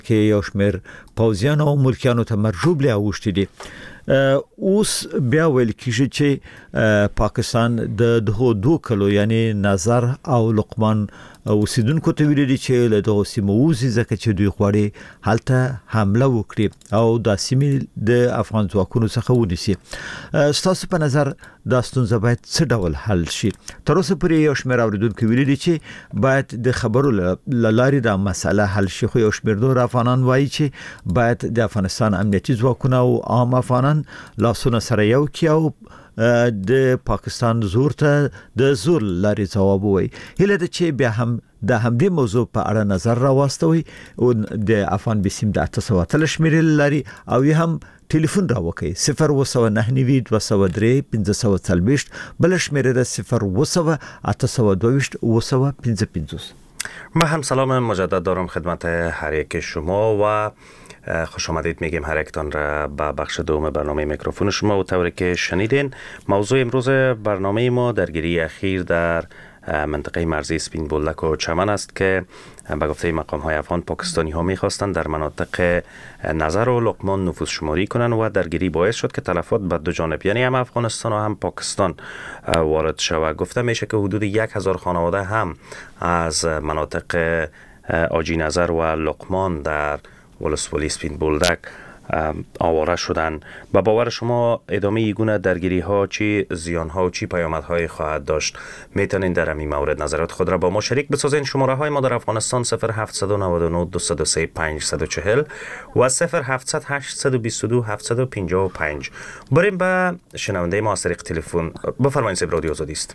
کې یو شمېر پوځیان او ملکیانو ته مرجوبلې اوښتي دي. اوس بیا ویل کیږي چې پاکستان د دوه کلو یعنی نظر او لقمان اوسیدونکو ته ویلي چې له دغه سیمو وځي ځکه چې دوی غواړي هلته حمله وکړي او د سیمې د افغان ځواکونو څخه ونیسي. ستاسو په نظر دا ستونزه باید څه ډول حل شي؟ تر اوسه پورې یو شمېر اوریدونکو ویلي دي چې باید د خبرو لارې دا مسله حل شي، خو یو شمېر نور افغانان وایي چې باید د افغانستان امنیتي ځواکونه او عام افغانان لاسونه سره یو کړي او د پاکستان زور ته د زور لارې ځواب وایي. هله د چې بیا هم د همدې موضوع په اړه نظر راوستوي او د افغان بسیم د 800 شمیرې لري او یې هم ټلیفون راوکي 029 203 540 بل شمیره ده 0 822 955. ما هم سلام مجدد دارم خدمت هر یک شما و خوش آمدید میگیم هر یکتان را به بخش دوم برنامه میکروفون شما. و طوری که شنیدین موضوع امروز برنامه ما درگیری اخیر در منطقه مرزی سپین بولدک و چمن است که به گفته مقام های افغان پاکستانی ها میخواستند در مناطق نظر و لقمان نفوذ شماری کنند و درگیری باعث شد که تلفات به دو جانب یعنی هم افغانستان و هم پاکستان وارد شود. گفته میشه که حدود 1000 خانواده هم از مناطق آجی نظر و لقمان در ولسوالی سپین بولدک آواره شدن. به باور شما ادامه این گونه درگیری ها چی زیان ها و چی پیامد های خواهد داشت؟ میتونین در این مورد نظرات خود را با ما شریک بسازین. شماره های ما در افغانستان 0799 203 540 و 0700 822 755. بریم به شنونده ما از طریق تلفن. بفرمایید صاحب، رادیو آزادی است.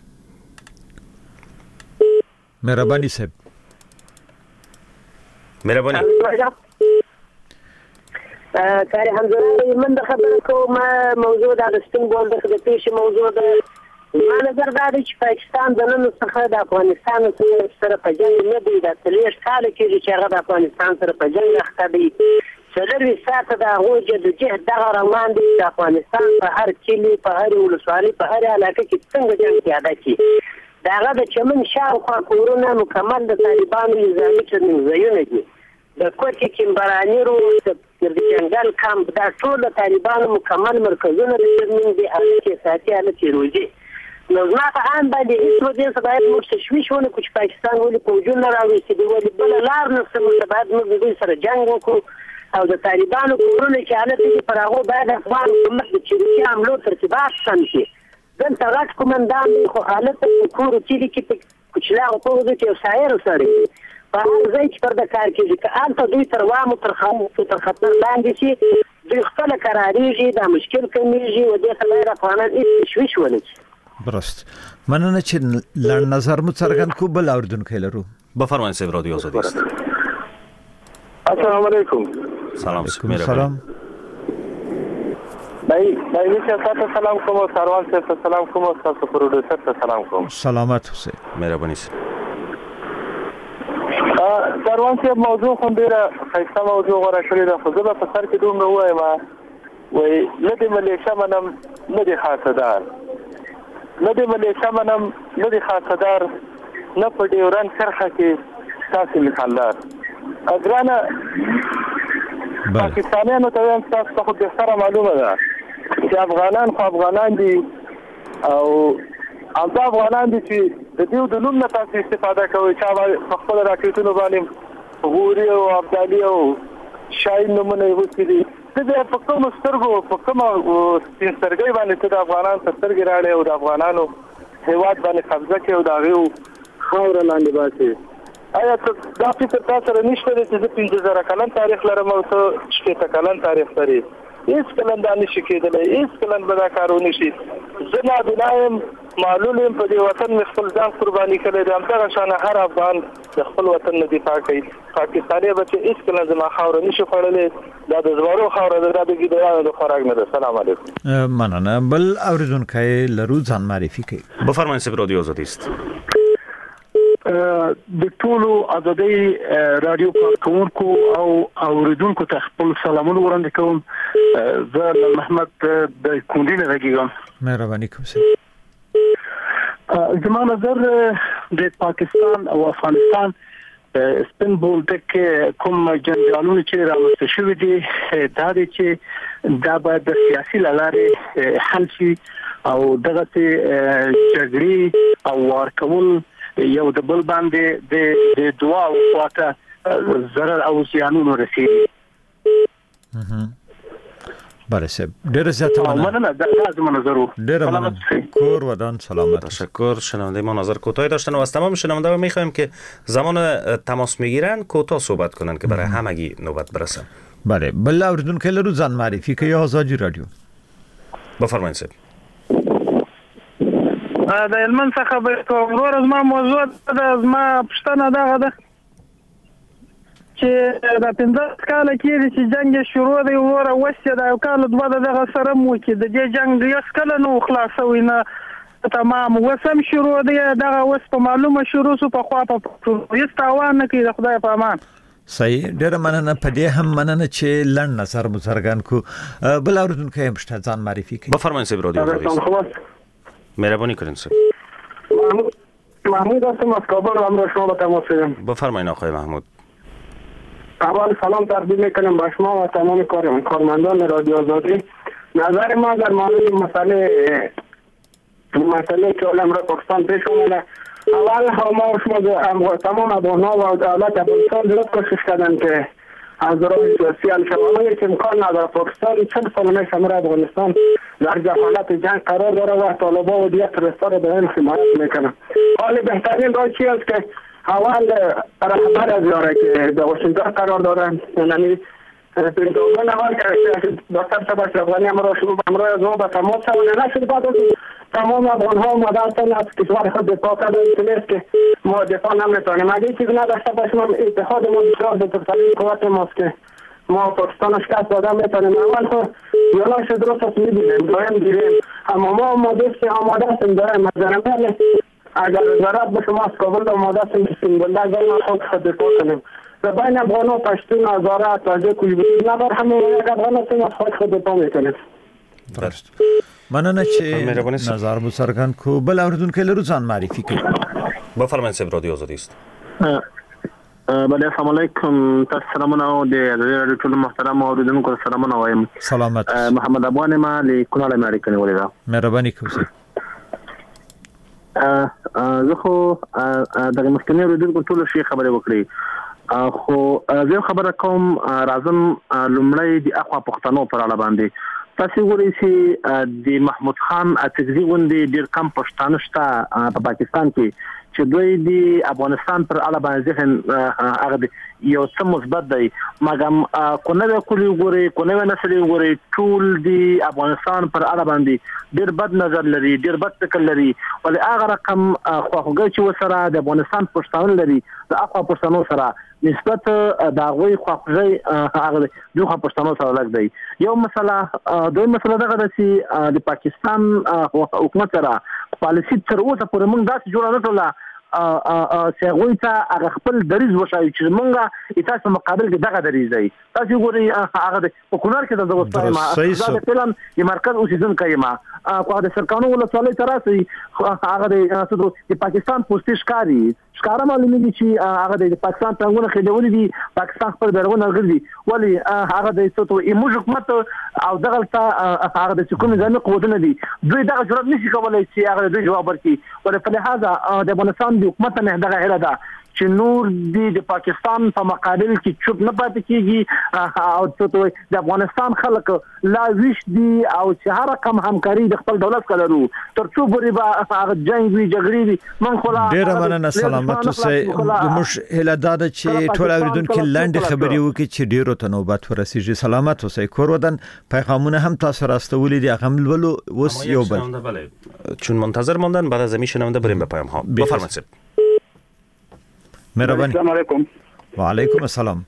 مهربانی صاحب. مهربانی. کاری همزرای من در خبر کوم موضوع در سپین بولدک د پیش موضوع ده. ما نظر داده چې پاکستان د نن څخه د افغانستان سره په جنگ نه دی. د 30 کال کې چې هغه د افغانستان سره په جنگ اخته دی. سلوي ساعت د هغه جدوجهد دغه روان دی. د افغانستان په هر کلی په هر ولسوالۍ په هر علاقه کې څنګه جنگ پیدا کی. دغه د چمن شاوخوا کورونه مکمل د طالبانو نظامي ځایونه دي. د کوټې کیمبرانی رو د جنگل کامپ دا ټول د طالبانو مکمل مرکزونه د دې حالت ساتي حالت روزي. نو ما په ان باندې هیڅ وجه څه باید موږ تشویش ونه کړو چې پاکستان ولې پوجونه راوېستي دی، ولې بل لار نه سمه باید موږ دوی سره جنگ وکړو او د طالبانو کورونه چې حالت دي پر هغه باید افغان حکومت چې عملو ترتیبات سم شي. دلته غټ کومندان دی خو حالت کور چې کوچلا او په دې چې سایر سره په هر ځای چې پر د کار کېږي که هلته دوی تر وامو تر خطر لاندې شي دوی خپله قرارېږي، دا مشکل کمیږي و دې ته باید افغانان هېڅ تشویش ونه کړي. درست. مننه چې لنډ نظر مو څرګند کړو. بل اورېدونکی لرو. بفرمایید صاحب، رادیو آزادی است. السلام علیکم. سلام. سلام. بایی صاحب ته سلام کوم او سروان صاحب ته سلام کوم او تاسو پروډوسر ته سلام کوم. سلامت اوسئ. مهرباني. سروان صاحب موضوع خو ډیره ښایسته موضوع غوره کړې ده، خو زه به په سر کې دومره ووایم وایي نه د ملیشه منم نه د خاصدار، نه د ملیشه منم نه د خاصدار، نه په ډیورن کرښه کې ستاسې مثالدار. ګرانه پاکستانیانو ته وایم ستاسو ته خو بهتره معلومه ده چې افغانان خو افغانان دي او همدا افغانان دي چې د دې د نوم نه تاسو استفاده کوئ. چا په خپل راکټونو باندې غوري او ابدالي او شاهین نومونه یې وڅکي دي. ته بیا په کومو سترګو په کومه سپین سترګۍ باندې ته د افغانانو ته سترګې راړې او د افغانانو هېواد باندې قبضه کوې او د هغې خاوره لاندې باسې. آیا دا فکر تا سره نشته دی چې زه 50,000 کلن تاریخ لرم او ته 60 کلن تاریخ لرې؟ هېڅ کلن دا نشي کېدلی، هېڅ کلن به دا کار ونه شي. زه نابنا یم، معلول یم، په دې وطن مې خپل ځان قرباني کړی دی. همدغه شانه هر افغان د خپل وطن نه دفاع کوي. پاکستاني بچې هېڅ کله زما خاوره نشي خوړلی. دا د زمرو خاوره ده، دا د ګیدړانو د خوراک نه ده. سلام علیکم. مننه. بل اورېدونکی لرو، ځان معرفي کوي. بفرمایید صاحب، رادیو آزادی است. د ټولو ازادۍ رادیو کارکونکو او اوریدونکو ته خپل سلامونه وړاندې کوم. زه محمد د کونډې نه راګیږم. مهرباني کوم. زما نظر د پاکستان او افغانستان سپین بولدک کوم جنجالونه چې رامنځته شوي دي دا دی چې دا باید د سیاسي لارې حل شي او دغه جګړې او وار کول یو د بل باندې د دعا او خواته ضرر او زیانونه رسېږي. بله صاحب ډیره زیاته مننه. دا زما نظر و. ډیره مننه. کور ودان سلامت. تشکر. شنونده ما نظر کوتاهی داشتن و از تمام شنونده ها میخوایم که زمان تماس میگیرن کوتاه صحبت کنن که برای همگی نوبت برسه. بله بل اوریدونکو لرو ځان معرفي کوي آزادی رادیو. بفرمایید صاحب. د هلمند څخه به کوم ورور زما موضوع د زما پښتنه دغه ده چې د 15 کال کې چې جنگ شروع دی ورور وسه د یو کال دوه دغه سره مو کې د دې جنگ یو کله نو خلاصوي نه تمام وسم شروع دی دغه وس په معلومه شروع سو په خوا په یستاوان نه کې د خدای په امان. صحیح ډیره مننه. په دې هم مننه چې لړ نظر مزرګان کو بل اوریدونکو هم شته ځان معرفي کوي. بفرمایید صاحب رادیو مهربانی کنین صاحب. محمود هستم از کابل امروز شما با تماس شدم. بفرمایید آقای محمود. اول سلام تقدیم میکنم به شما و تمام کارمندان رادیو آزادی. نظر ما در مورد مسئله که امروز پاکستان پیش اومده، اول ما شما تمام افغان‌ها و دولت افغانستان درست کوشش کردن که از راه سیاسی شمالی که امکان نداره پاکستان 40 سال میشه امروز افغانستان در حالت جنگ قرار داره و طالبان و دیگر تروریست‌ها را به این حمایت میکنه. حالا بهترین راه چی است که اول رهبر از داره که در واشنگتن قرار داره، یعنی پنتاگون اول که دکتر شباش افغانی امروز از او به تماس شد نشد بعد تمام افغان‌ها اومده هستند از کشور خود دفاع کردن نیست که ما دفاع نمیتونیم. اگه چیزی نداشته باشیم اتحاد ما بسیار بزرگترین قوت ماست که ما پاکستان شکست داده میتونیم. اول تو یالاش درست است میبینیم دایم دیریم اما ما آماده هستیم داریم مزنمه اگر وزارت به شما از کابل آماده هستیم بسیم بلده خود دفاع کنیم و بین افغان و پشتون ازاره تاجه کوی بودیم نبار همه یک افغان هستیم از خود دفاع میکنیم. درست. مننه چې نظر مو څرګند کو بل اوریدونکو لرو ځان معرفي کوي. بفرمایید صاحب رادیو آزادی است. بله السلام علیکم. تاسو سلامونه د رادیو ټول محترم اوریدونکو سلامونه وایم. سلامت. محمد ابوان ما له کونړ امریکا نه ولیدا. مهرباني کوئ. زه خو د مخکنی اوریدونکو ټول شي خبرې وکړې. خو زه خبره کوم راځم لومړی د اخوا پښتنو پر اړه باندې. تاسو ګورئ چې د محمود خان اتګزي غونډې ډېر کم پښتانه شته په پاکستان کې چې دوی د افغانستان پر اړه باندې ځین هغه یو څه مثبت دی مګم کو نه کلی ګوري کو نه نسل ګوري ټول د افغانستان پر اړه باندې ډېر بد نظر لري ډېر بد فکر لري ولې هغه رقم خواخوږي چې وسره د افغانستان پښتانه لري د اخوا پښتنو سره نسبت دا غوي خواخوږي هغه دوه پښتنو سره لګ دی. یو مسله دوی مسله دغه چې د پاکستان حکومت سره پالیسی تر اوسه پورې موږ داسې جوړه نه کړله سیغوی ته هغه خپل دریز وشایي چې مونږه تاسو مقابل کې دغه دریز دی. تاسو ګورئ هغه په کونړ کې د دوستانه ما فلم یې مرکز اوسیدونکی ما خو د سرکانو ولسوالۍ تراسي هغه د پاکستان پوسټ ښکارا معلومیږي چې هغه د پاکستان څنګه خېدولې دي پاکستان خپل بیرغونه ګرځي ولی هغه د ستو ایموج حکومت او دغه هغه د کوم ځانګړي قوتونه دي دوی دغه جوړ نشي کولای چې هغه د جواب ورکړي ولې په لحاظه د افغانستان د حکومت نه دغه هره ده چې نور د پاکستان په مقابل کې چوپ نه پاتې کیږي او څه د افغانستان خلک لا ویش دي او چې هر رقم همکاري د خپل دولت کولو ترڅو ګوري به هغه جنگ وی جګړې وي من خلا ډیر مننه سلامت اوسئ مش هلاداد چې ټول اوریدونکو لاندې خبري وکړي چې ډیرو ته نوبت ورسیږي سلامت اوسئ کور ودان پیغامونه هم تاسو راستولې دي هغه ملولو وس یو بل چون منتظر موندن بعد از این شنونده بریم به پیام ها بفرمایید. مهرباني. السلام علیکم. وعلیکم السلام.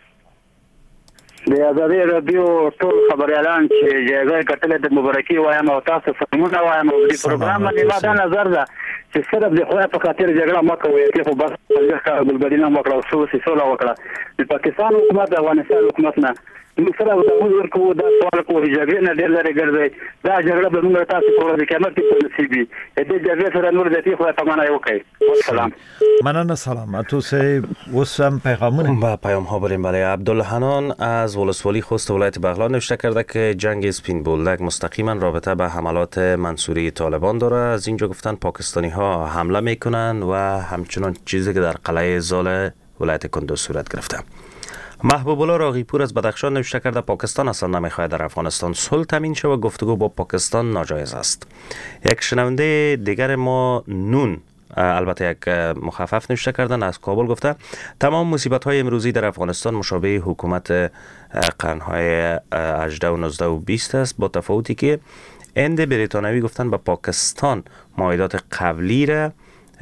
د آزادی رادیو ټول خبريالان چې جګړه کتلې د مبارکي وایم او تاسو سمونه وایم او د پروګرام باندې ما دا نظر ده چې صرف د خدای په خاطر جګړه ما کوي چې خو بس د بلبدینه مکړه او سوسي سولا وکړه د پاکستان حکومت د افغانستان حکومت نه سره ورکو دا سوال کوو جګړه نه ډېر لري ګرځي دا جګړه به موږ تاسو په ورځ قیامت کې نصیبي دې جګړه سره نور ذاتي خو ته معنا یو کوي سلام مننه سلام تو سه وسم پیغامونه با پیام ها بریم. برای عبدالحنان از ولسوالی خوست ولایت بغلان نوشته کرده که جنگ سپین بولدک مستقیما رابطه به حملات منصوری طالبان داره. از اینجا گفتن پاکستانی ها حمله میکنن و همچنان چیزی که در قلعه زال ولایت کندوز صورت گرفته. محبوب الله راغیپور از بدخشان نوشته کرده پاکستان اصلا نمیخواهد در افغانستان صلح تامین شود و گفتگو با پاکستان ناجایز است. یک شنونده دیگر ما نون البته یک مخفف نوشته کردن از کابل گفته تمام مصیبت های امروزی در افغانستان مشابه حکومت قرنهای 18 و 19 و 20 است با تفاوتی که هند بریتانیایی گفتن به پاکستان معاهدات قبلی را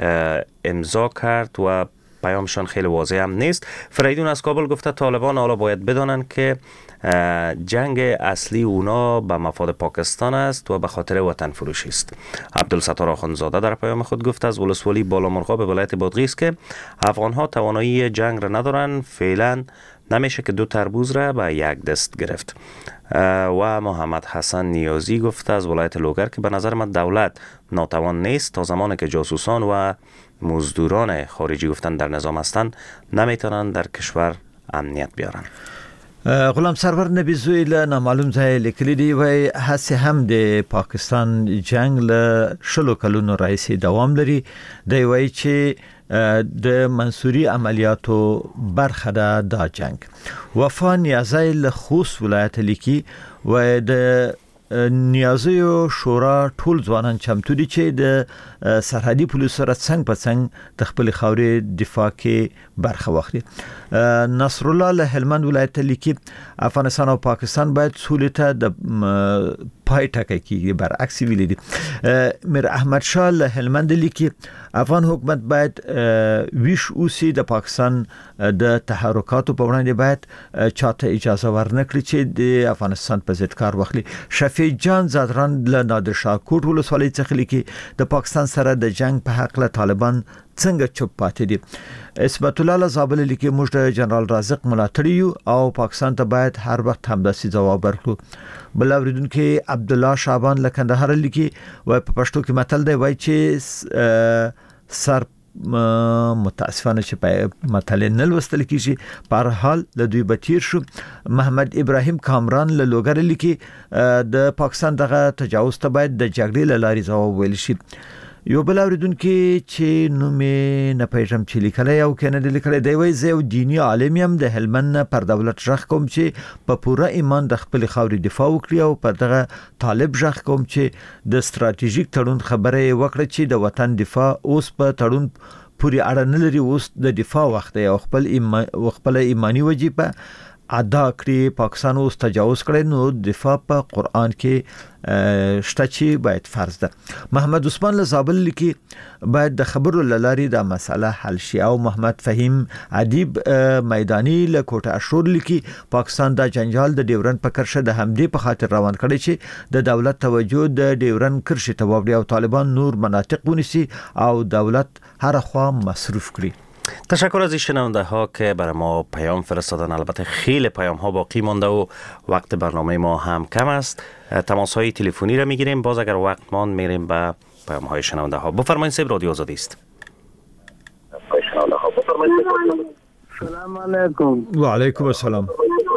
امضا کرد و پیامشان خیلی واضح هم نیست. فریدون از کابل گفته طالبان حالا باید بدانند که جنگ اصلی اونا به مفاد پاکستان است و به خاطر وطن فروشی است. عبدالستار آخوندزاده در پیام خود گفته از ولسوالی بالامرغاب ولایت بادغیس که افغان ها توانایی جنگ را ندارند، فعلا نمیشه که 2 تربوز را به یک دست گرفت. و محمد حسن نیازی گفته از ولایت لوگر که به نظر من دولت ناتوان نیست تا زمانی که جاسوسان و مزدوران خارجی گفتن در نظام هستند نمیتونن در کشور امنیت بیارن. غلام سرور نبی زوی له نامعلوم ځای لیکلی دی وای هڅه هم د پاکستان جنگ له شلو کلونو راځي دوام لري دی وای چې د منصوري عملیاتو برخه ده دا جنگ. وفا نیازی له خوست ولایت لیکي و د نیازی شورا ټول ځوانان چمتو دي چې د سرحدي پولیسو سره څنګ په څنګ د خپل خاورې دفاع کې برخه واخلي. نصر الله له هلمند ولایت لیکي افغانستان او پاکستان باید سولې ته د پای ټکی کیږي برعکس ویل دي. میر احمد شاه له هلمند لیکي افغان حکومت باید ویش اوسي د پاکستان د تحرکاتو په وړاندې باید چاته اجازه ورنکړي چې د افغانستان په ضد کار واخلي. شفیع جان زادران له نادر شاه کوټ ولسوالۍ څخه لیکي د پاکستان سره د جنگ په حق له طالبان څنګه چوپ پاتې دي. اثبات الله زابل لیکي موږ د جنرال رازق ملاتړ او پاکستان ته باید هر وخت همداسي جواب ورکړو. بل اوریدونکو عبد الله شعبان له کندهار لیکي وای په پښتو کې متل دی وای چې سر متاسفانه چې په متل نه لوستل کیږي په حال له دوی بتیر شو. محمد ابراهیم کامران له لوګر لیکي د پاکستان دغه تجاوز ته باید د جګړې لاري ځواب ویل شي. یو بل اوریدونکو چې نو مې نه پېژم چې لیکلای او کنه د لیکلای دی وای زه یو دینی عالم یم د هلمند پر دولت ژغ کوم چې په پوره ایمان د خپل خاورې دفاع وکړي او په دغه طالب ژغ کوم چې د ستراتیژیک تړون خبره وکړي چې د وطن دفاع اوس په تړون پوری اړه نه لري، اوس د دفاع وخت او خپل ایمانی وجیبه ادا کړی. پاکستان اوس تجاوز کړي نو دفاع په قران کې شته چې باید فرض ده. محمد عثمان له زابل لیکي باید د خبرو لاري د مسله حل شي. او محمد فهیم ادیب میدانی له کوټه اشور لیکي پاکستان د جنجال د ډیورن په کرشه د همدې په خاطر روان کړي چې د دولت توجه د ډیورن کرشه ته واوړي او طالبان نور مناطق ونیسي او دولت هر خوا مصرف کړي. تشکر از این شنونده ها که برای ما پیام فرستادن. البته خیلی پیام ها باقی مانده و وقت برنامه ما هم کم است. تماس های تلفنی را میگیریم، باز اگر وقت ماند میریم به پیام های شنونده ها. بفرمایید صاحب، رادیو آزادی است. سلام علیکم. و علیکم السلام.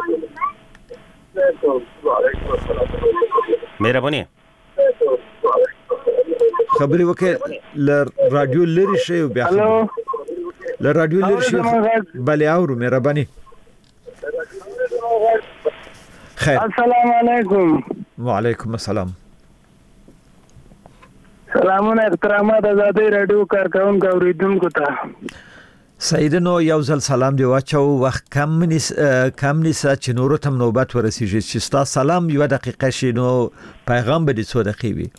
مهربانی خبري وکړه ل رادیو لری شی بیا. الو ل رادیو لری شی بلې اورو مهرباني. خیر. السلام علیکم. وعلیکم السلام. سلامونه احترامات آزادی رادیو کارکونکو اوریدونکو ته. سیدنو یو ځل سلام دی واچو، وخت کم نیسه چې نورو تم نوبت ورسیږي چې ستا سلام یو دقیقه شي نو پیغام به دې 2 دقیقې وي.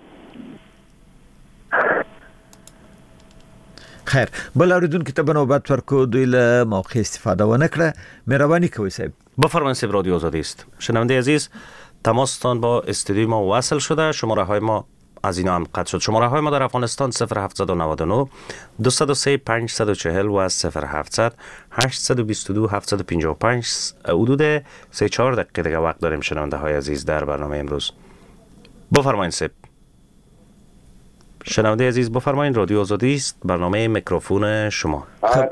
خیر، بل اوریدونکو ته نوبت ورکو دوی له موقع استفاده ونکړه. مهرباني کوئ صاحب. بفرمایید صاحب، رادیو آزادی است. شنونده عزیز، تماستان با استودیو ما وصل شده. شماره های ما از اینا هم قطع شد. شماره های ما در افغانستان 0799 203 540 و 0700 822 755. حدود 3-4 دقیقه دیگه وقت داریم شنونده های عزیز در برنامه امروز. بفرمایید سب شنونده عزیز، بفرمایید. رادیو آزادی است، برنامه میکروفون شما.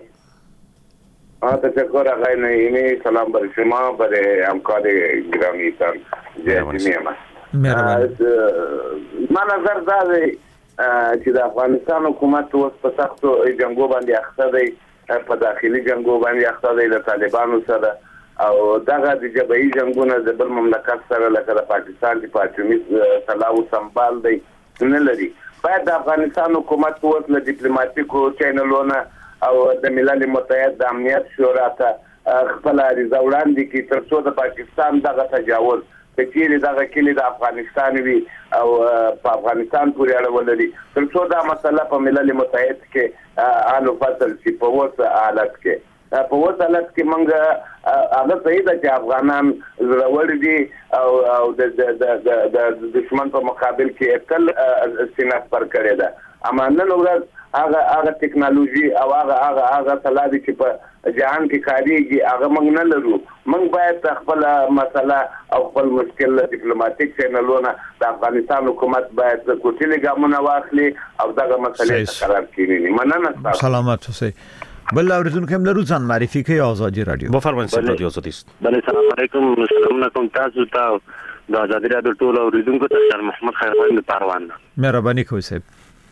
تشکر آقای نعیمی. سلام بر شما، برای همکار گرامیتان جهتی مهربان. من نظر داده چې د افغانستان حکومت اوس په سختو جنگو باندې اخته دی، په داخلي جنگو باندې اخته دی له طالبانو سره، او دغه د جبهي جنگونه د بل مملکت سره لکه د پاکستان د پاچومي سلاو سمبال دی نه لري. باید د افغانستان حکومت اوس له ډیپلوماټیکو چینلونو او د ملل متحد د امنیت شورا ته خپل عریضه وړاندې کړي تر څو د پاکستان دغه تجاوز چې چیرې دغه کلی د افغانستان وي او په افغانستان پورې اړه ولري، تر څو دا مسله په ملل متحد کې حل فصل شي. په اوس حالت کې موږ هغه صحیح ده چې افغانان زړور دي او د دشمن په مقابل کې تل سینه پر کړې ده، اما نن ورځ هغه ټیکنالوژي او هغه تلادي چې په جهان کې کاریږي هغه موږ نه لرو. موږ باید خپل مسله او خپل مشکل ډیپلوماټیک چینلونه د افغانستان حکومت باید کوټلي ګامونه واخلي او دغه مسلې قرار کړي. مننه. سلامت اوسئ. بل اوریدونکو هم لرو، ځان معرفي کوي. آزادي رادیو. بفرمایئ. رادیو آزادي است. بله، سلام علیکم. سلام علیکم تاسو ته د آزادي رادیو ټول اوریدونکو ته سر محمد خیرخان پروان. مهرباني کوئ صاحب.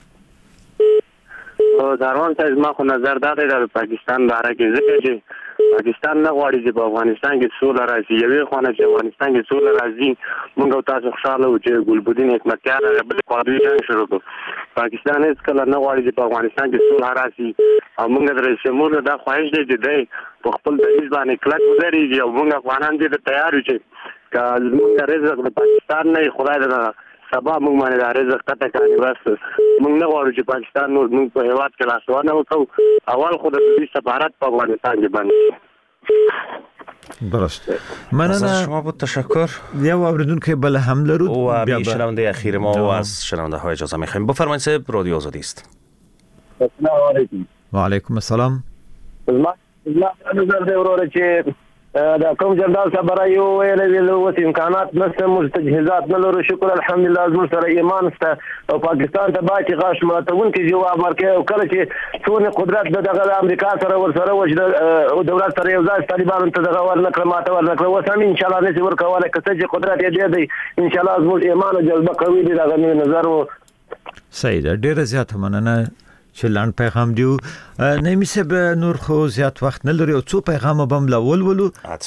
داروان صاحب، ما خو نظر داده د پاکستان باره کې ځکه چې پاکستان نه غواړي چې په افغانستان کې سوله راشي. یوې خوا نه چې افغانستان کې سوله راځي، موږ او تاسو خوشاله وو چې ګلبدین حکمتیار بل قاضي جنګ شروع کړ. پاکستان هیڅ کله نه غواړي چې په افغانستان کې سوله راشي، او موږ د رئیس جمهور دا خواهش دی چې دی په خپل دلیل باندې کلک ودرېږي او موږ افغانان دې تیار یو چې که زموږ رزق د پاکستان نه خدای دې سبا موږ باندې د رزق قطع کوي. بس موږ نه غواړو چې پاکستان نور موږ په هیواد کې لاسوانه وکړو. اول خو د دې سفارت په افغانستان کې باندې. درست. مننه شما. بود تشکر. یو اوریدونکو بل هم لرو و بیا شنونده اخیر ما و از شنونده های اجازه میخوایم. بفرمایید صاحب، رادیو آزادی است. السلام علیکم. و علیکم السلام. ما نظر دی وروره چې دا کوم جنرال صاحب رايو ویل اوس امکانات نشته، مستجهزات نه لرو. شکر الحمدلله زموږ سره ایمان شته او پاکستان ته باید غاښ ماتونکي جواب ورکړي. او کله چې څونه قدرت دغه د امریکا سره ورسره وجد او دولت سره یو ځای طالبانو ته دغه ورنکړه ماته ورنکړه، اوس هم ان شاء الله نشي ورکولی. که څه چې قدرت یې دی ان شاء الله زموږ ایمان او جذبه قوي دي. دغه نظر و صحیح ده. ډیره زیاته مننه چې لاند پیغام دیو. نمی سب نور خو زیات وخت نه لري او څو پیغام بم ولولو.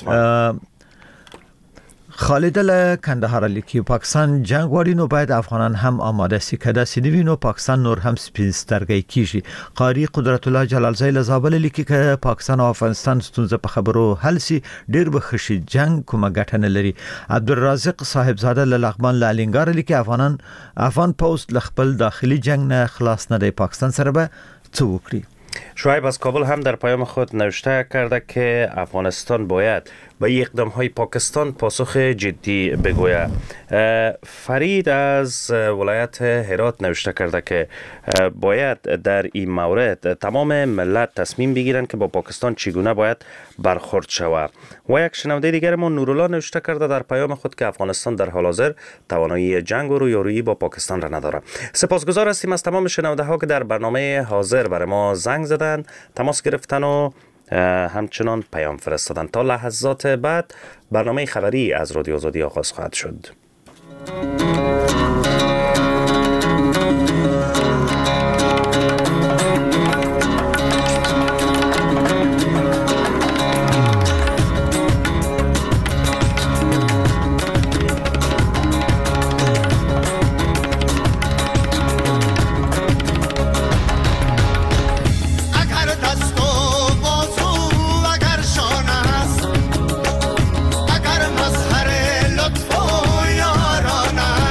خالد له کندهار لیکي پاکستان جنگ غواړي، نو باید افغانان هم آماده سي. کده سيدوي نو پاکستان نور هم سپینسترګي کیږي. قاری قدرت الله جلالزی له زابل لیکي ک پاکستان او افغانستان ستونزه په خبرو حل سي، ډیر به خشي جنگ کومه ګټه نه لري. عبدالرازق صاحبزاده له لغمان لالینګار لیکي افغان پوسټ ل خپل داخلي جنگ نه خلاص نه دی، پاکستان سره به څه وکړي. شعیب از کابل هم در پیام خود نوشته کرده که افغانستان باید به اقدام‌های پاکستان پاسخ جدی بگوید. فرید از ولایت هرات نوشته کرده که باید در این مورد تمام ملت تصمیم بگیرند که با پاکستان چگونه باید برخورد شود. و یک شنونده دیگر ما نورالله نوشته کرده در پیام خود که افغانستان در حال حاضر توانایی جنگ و رویارویی با پاکستان را ندارد. سپاسگزار هستیم از تمام شنونده ها که در برنامه حاضر برای ما زنگ زدن، تماس گرفتن و همچنان پیام فرستادن. تا لحظات بعد برنامه خبری از رادیو آزادی آغاز خواهد شد. اگر مظهر لطف و یاران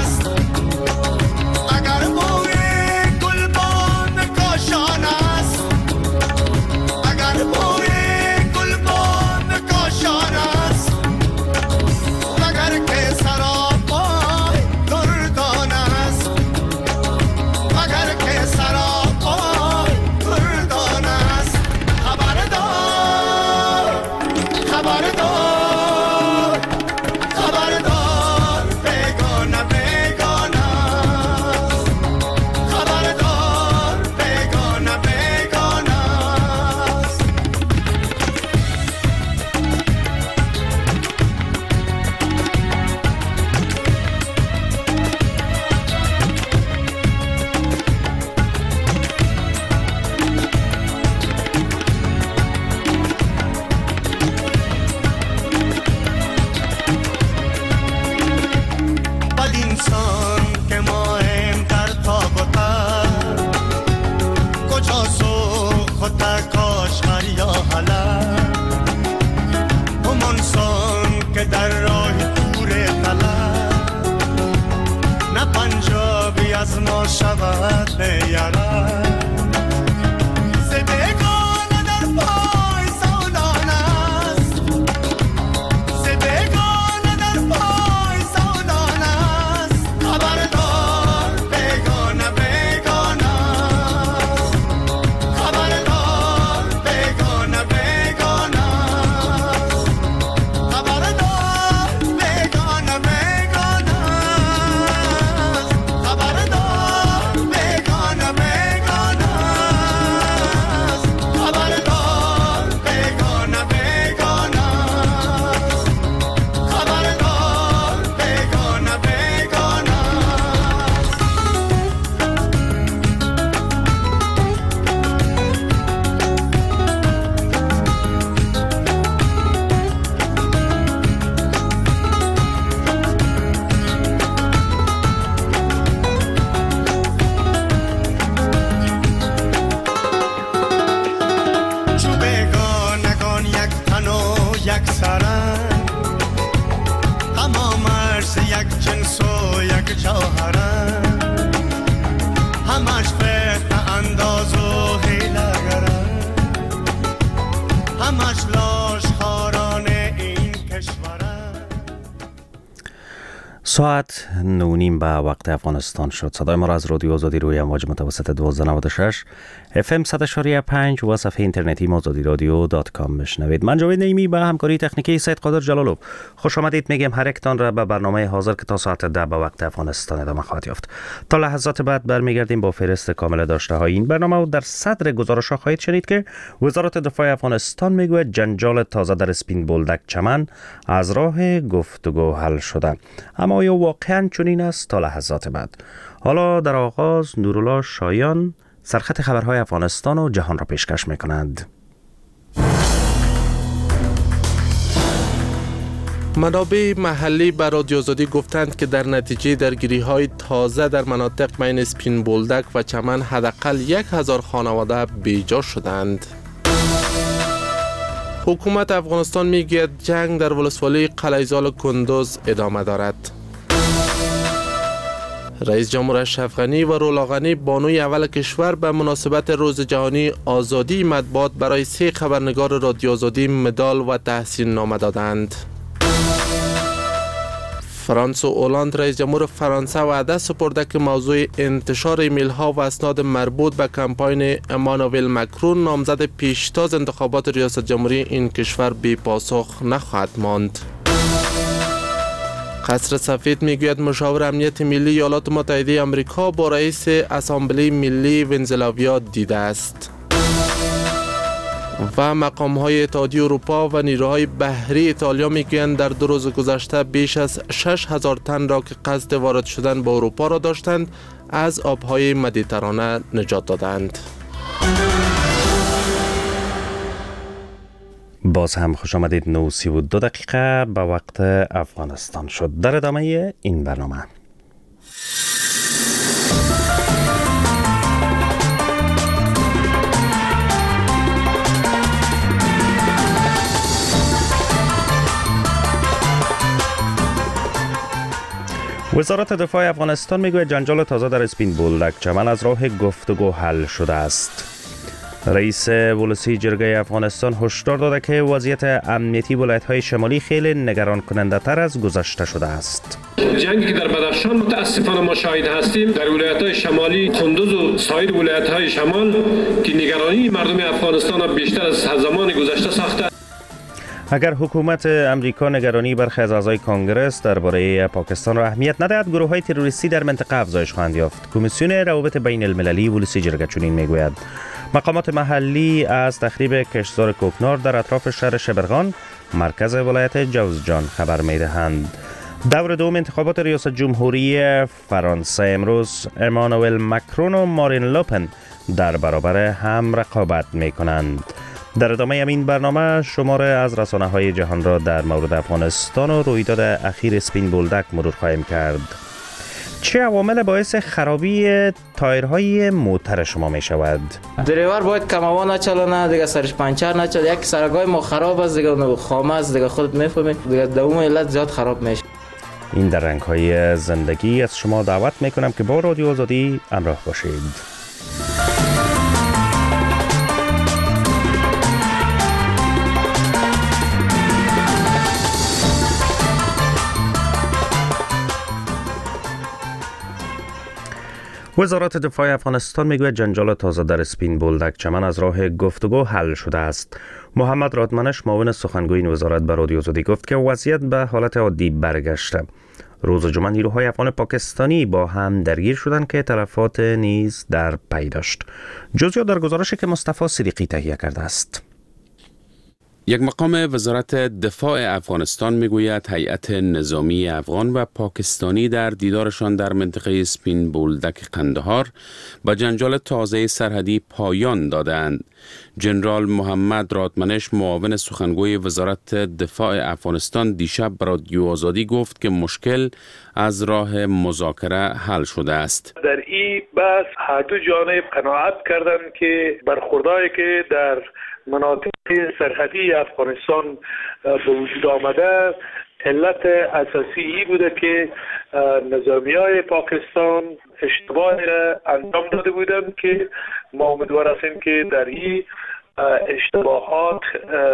ساعت 9:30 به وقت افغانستان شد. صدای ما را از رادیو آزادی روی امواج متوسط 1296 FM 100.5 و صفحه اینترنتی azadiradyo.com میشنوید. من جاوید نعیمی به همکاری تکنیکی سید قادر جلالوف خوش آمدید میگم هر یکتان را به برنامه حاضر که تا ساعت 10 به وقت افغانستان ادامه خواهد یافت. تا لحظات بعد برمیگردیم با فهرست کامل داشته های این برنامه و در صدر گزارش ها خواهید شنید که وزارت دفاع افغانستان میگوید جنجال تازه در اسپین بولدک چمن از راه گفتگو حل شده. اما آیا واقعا چنین است؟ تا لحظات بعد. حالا در آغاز نورالله شایان سرخط خبرهای افغانستان و جهان را پیشکش می‌کنند. منابع محلی به رادیو آزادی گفتند که در نتیجه درگیری‌های تازه در مناطق بین اسپین بولدک و چمن حداقل 1000 خانواده بیجا شدند. حکومت افغانستان میگوید جنگ در ولسوالی قلعه‌زال کندوز ادامه دارد. رئیس جمهور اشرف غنی و رولا غنی بانوی اول کشور به مناسبت روز جهانی آزادی مطبوعات برای 3 خبرنگار رادیو آزادی مدال و تحسین نامه دادند. فرانس و هلند رئیس جمهور فرانسه وعده سپرده که موضوع انتشار ایمیل ها و اسناد مربوط به کمپاین امانوئل مکرون نامزد پیشتاز انتخابات ریاست جمهوری این کشور بی پاسخ نخواهد ماند. قصر سفید میگوید مشاور امنیت ملی ایالات متحده آمریکا با رئیس اسامبله ملی ونزوئلا دیده است. و مقام‌های اتحادیه اروپا و نیروهای بحری ایتالیا میگویند در 2 روز گذشته بیش از 6000 تن را که قصد وارد شدن به اروپا را داشتند از آبهای مدیترانه نجات دادند. باز هم خوش آمدید. 9:32 دقیقه به وقت افغانستان شد. در ادامه این برنامه وزارت دفاع افغانستان میگوید جنجال تازه در اسپین بولدک چمن از راه گفتگو حل شده است. رئیس ولسی جرگه افغانستان هشدار داده که وضعیت امنیتی ولایت‌های شمالی خیلی نگران کننده تر از گذشته شده است. جنگی که در بدخشان متاسفانه ما شاهد هستیم در ولایت‌های شمالی کندوز و سایر ولایت‌های شمال که نگرانی مردم افغانستان بیشتر از زمان گذشته ساخته. اگر حکومت امریکا نگرانی برخی از اعضای کنگرس درباره پاکستان را اهمیت ندهد، گروه‌های تروریستی در منطقه افزایش خواهند یافت. کمیسیون روابط بین المللی ولسی جرگه چنین میگوید. مقامات محلی از تخریب کشتزار کوکنار در اطراف شهر شبرغان مرکز ولایت جوزجان خبر می‌دهند. دور دوم انتخابات ریاست جمهوری فرانسه امروز امانوئل مکرون و مارین لوپن در برابر هم رقابت می‌کنند. در ادامه این برنامه شماره از رسانه‌های جهان را در مورد افغانستان و رویداد اخیر اسپین بولدک مرور خواهیم کرد. چه عوامل باعث خرابی تایرهای موتر شما می شود؟ دریور باید کموا نچلونه، دیگه سرش پنچر نچل. یک سرگای ما خراب است، دیگه خامه است، دیگه خودت میفهمی، دیگه دوم علت زیاد خراب میشه. این در رنگ‌های زندگی از شما دعوت میکنم که با رادیو آزادی همراه باشید. وزارت دفاع افغانستان میگوید جنجال تازه در اسپین بولدک چمن از راه گفتگو حل شده است. محمد رادمنش معاون سخنگوی این وزارت به رادیو آزادی گفت که وضعیت به حالت عادی برگشته. روز جمعه نیروهای افغان پاکستانی با هم درگیر شدند که تلفات نیز در پی داشت. جزئیات در گزارشی که مصطفی صدیقی تهیه کرده است. یک مقام وزارت دفاع افغانستان میگوید هیئت نظامی افغان و پاکستانی در دیدارشان در منطقه اسپین بولدک قندهار با جنجال تازه سرحدی پایان دادند. جنرال محمد رادمنش معاون سخنگوی وزارت دفاع افغانستان دیشب به رادیو آزادی گفت که مشکل از راه مذاکره حل شده است. در این بحث هر دو جانب قناعت کردند که برخوردایی که در مناطق سرحدی افغانستان به وجود آمده علت اساسی ای بوده که نظامیای پاکستان اشتباهی را انجام داده بودند که ما امیدوار هستیم که در این اشتباهات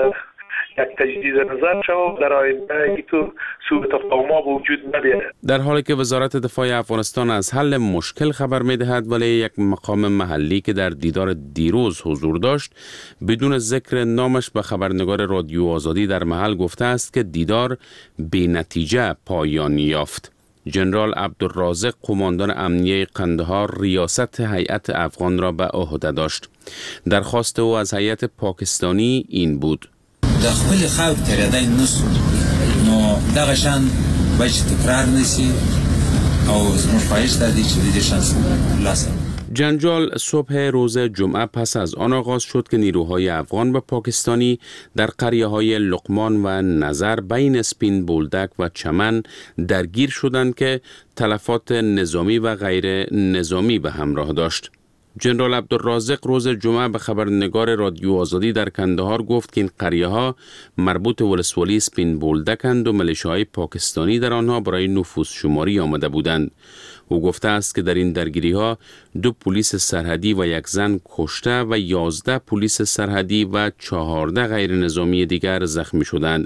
یک تجدید نظر شود در آینده اینطور سوء تفاهم وجود نبیاید. در حالی که وزارت دفاع افغانستان از حل مشکل خبر می‌دهد، ولی یک مقام محلی که در دیدار دیروز حضور داشت بدون ذکر نامش به خبرنگار رادیو آزادی در محل گفته است که دیدار بی نتیجه پایان یافت. جنرال عبدالرازق قماندان امنیه قندهار ریاست هیئت افغان را به عهده داشت. درخواست او از هیئت پاکستانی این بود: د خپل خاور ترېدای نشو، نو دغه شان باید تکرار نشي او زموږ خواهش دا دی چې د دې شانس لاسه. جنجال صبح روز جمعه پس از آن آغاز شد که نیروهای افغان و پاکستانی در قریه‌های لقمان و نظر بین سپین بولدک و چمن درگیر شدند که تلفات نظامی و غیر نظامی به همراه داشت. جنرال عبدالرازق روز جمعه به خبرنگار رادیو آزادی در کندهار گفت که این قریه‌ها مربوط ولسوالی سپین بولدکند و ملیشه‌های پاکستانی در آنها برای نفوذ شماری آمده بودند. او گفته است که در این درگیری‌ها 2 پلیس سرحدی و 1 زن کشته و 11 پلیس سرحدی و 14 غیر نظامی دیگر زخمی شدند.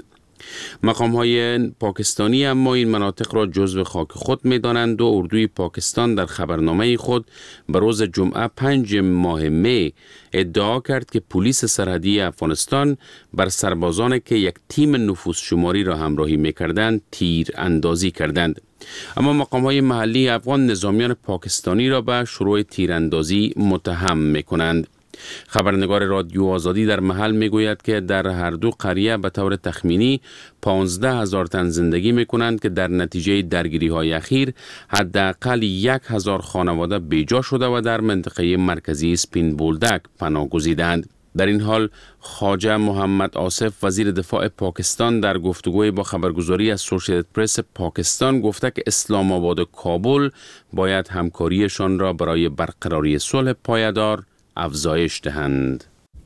مقام‌های پاکستانی اما این مناطق را جزو خاک خود می‌دانند و اردوی پاکستان در خبرنامه خود به روز جمعه 5 ماه می ادعا کرد که پلیس سرحدی افغانستان بر سربازان که یک تیم نفوذ شماری را همراهی می‌کردند تیر اندازی کردند. اما مقام‌های محلی افغان نظامیان پاکستانی را به شروع تیراندازی متهم می‌کنند. خبرنگار رادیو آزادی در محل میگوید که در هر 2 قریه به طور تخمینی 15,000 تن زندگی میکنند که در نتیجه درگیری‌های اخیر حداقل 1,000 خانواده بیجا شده و در منطقه مرکزی سپین بولدک پناه گزیدند. در این حال خواجه محمد آصف وزیر دفاع پاکستان در گفتگوی با خبرگزاری اسوسییتد پرس پاکستان گفته که اسلام آباد و کابل باید همکاریشان را برای برقراری صلح پایدار افزایش دهند.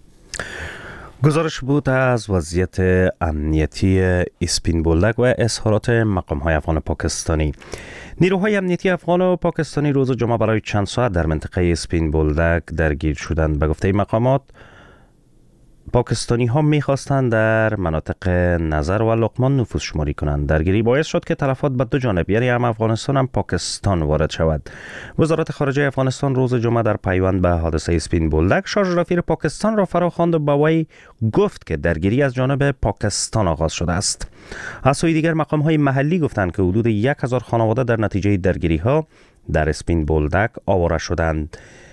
گزارش بود از وضعیت امنیتی اسپین بولدک و اظهارات مقام‌های افغان و پاکستانی. نیروهای امنیتی افغان و پاکستانی روز جمعه برای چند ساعت در منطقه اسپین بولدک درگیر شدند. به گفته مقامات پاکستانی ها می‌خواستند در مناطق نظر و لقمان نفوذ شماری کنند. درگیری باعث شد که تلفات به 2 جانب، یعنی هم افغانستان هم پاکستان وارد شود. وزارت خارجه افغانستان روز جمعه در پیوند به حادثه اسپین بولدک شارژ رفیر پاکستان را فراخواند و به وی گفت که درگیری از جانب پاکستان آغاز شده است. از سوی دیگر مقام‌های محلی گفتند که حدود 1,000 خانواده در نتیجه درگیری‌ها در اسپین بولدک آواره شدند.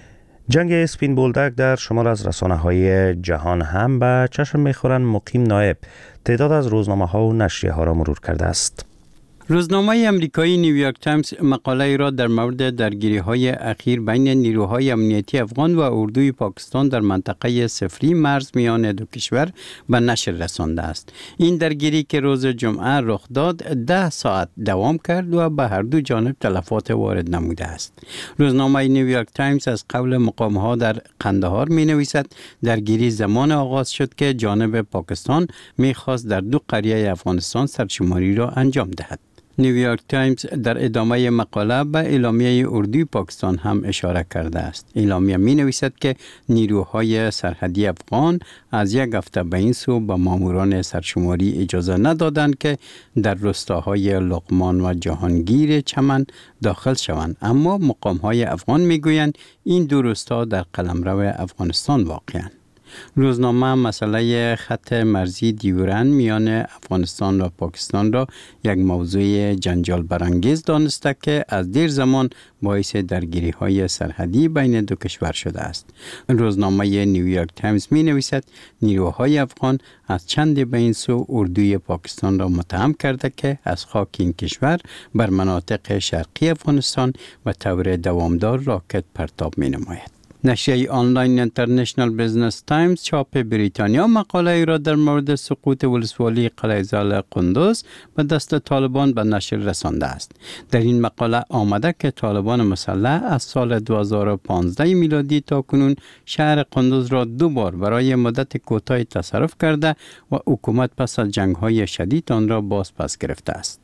جنگ اسپین بولدک در شمال از رسانه‌های جهان هم به چشم می‌خورند. مقیم نایب تعداد از روزنامه‌ها و نشریه‌ها را مرور کرده است. روزنامه امریکایی نیویورک تایمز مقاله را در مورد درگیری‌های اخیر بین نیروهای امنیتی افغان و اردوی پاکستان در منطقه صفری مرز میان 2 کشور به نشر رسانده است. این درگیری که روز جمعه رخ داد 10 ساعت دوام کرد و به هر 2 جانب تلفات وارد نموده است. روزنامه نیویورک تایمز از قول مقام‌ها در قندهار می‌نویسد درگیری زمان آغاز شد که جانب پاکستان می‌خواست در 2 قریه افغانستان سرشماری را انجام دهد. نیویورک تایمز در ادامه مقاله به اعلامیه اردوی پاکستان هم اشاره کرده است. اعلامیه می نویسد که نیروهای سرحدی افغان از 1 هفته به این سو به ماموران سرشماری اجازه ندادند که در روستاهای لقمان و جهانگیر چمن داخل شوند، اما مقام‌های افغان می گویند این 2 روستا در قلمرو افغانستان واقعاً. روزنامه مسئله خط مرزی دیورند میان افغانستان و پاکستان را یک موضوع جنجال برانگیز دانسته که از دیر زمان باعث درگیری های سرحدی بین 2 کشور شده است. روزنامه نیویورک تایمز می نویسد نیروهای افغان از چند به این سو اردوی پاکستان را متهم کرده که از خاک این کشور بر مناطق شرقی افغانستان و طور دوامدار راکت پرتاب می نماید. نشریه آنلاین اینترنشنال بیزنس تایمز چاپ بریتانیا مقاله ای را در مورد سقوط ولسوالی قلعه زال قندوز به دست طالبان به نشر رسانده است. در این مقاله آمده که طالبان مسلح از سال 2015 میلادی تا کنون شهر قندوز را 2 بار برای مدت کوتاهی تصرف کرده و حکومت پس از جنگ‌های شدید آن را باز پس گرفته است.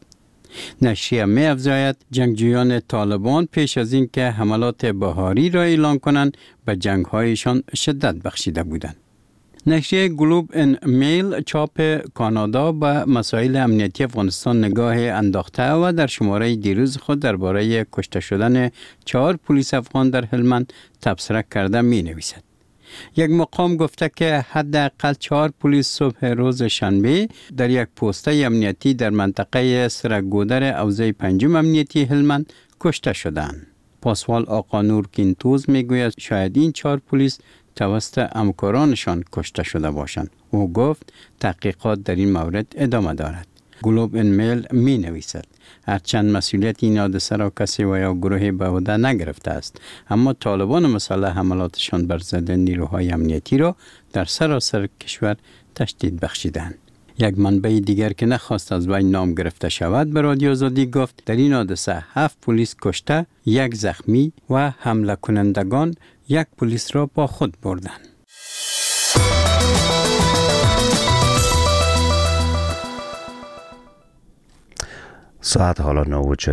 نشریه می افزاید جنگجویان طالبان پیش از این که حملات بهاری را اعلان کنند به جنگ‌هایشان شدت بخشیده بودند. نشریه گلوب ان میل چاپ کانادا به مسائل امنیتی افغانستان نگاه انداخته و در شماره دیروز خود درباره کشته شدن 4 پلیس افغان در هلمند تبصره کرده می نویسد. یک مقام گفته که حداقل 4 پلیس صبح روز شنبه در یک پوسته امنیتی در منطقه سرگودر حوزه 5 امنیتی هلمند کشته شدند. پاسوال آقا نور کینتوز میگوید شاید این 4 پلیس توسط همکارانشان کشته شده باشند. او گفت تحقیقات در این مورد ادامه دارد. گلوب ان میل می نویسد هرچند مسئولیت این حادثه را کسی و یا گروهی به عهده نگرفته است، اما طالبان مسلح حملاتشان بر ضد نیروهای امنیتی را در سراسر کشور تشدید بخشیدند. یک منبع دیگر که نخواست از وی نام گرفته شود به رادیو آزادی گفت در این حادثه 7 پلیس کشته، 1 زخمی و حمله کنندگان 1 پلیس را با خود بردند. ساعت حالا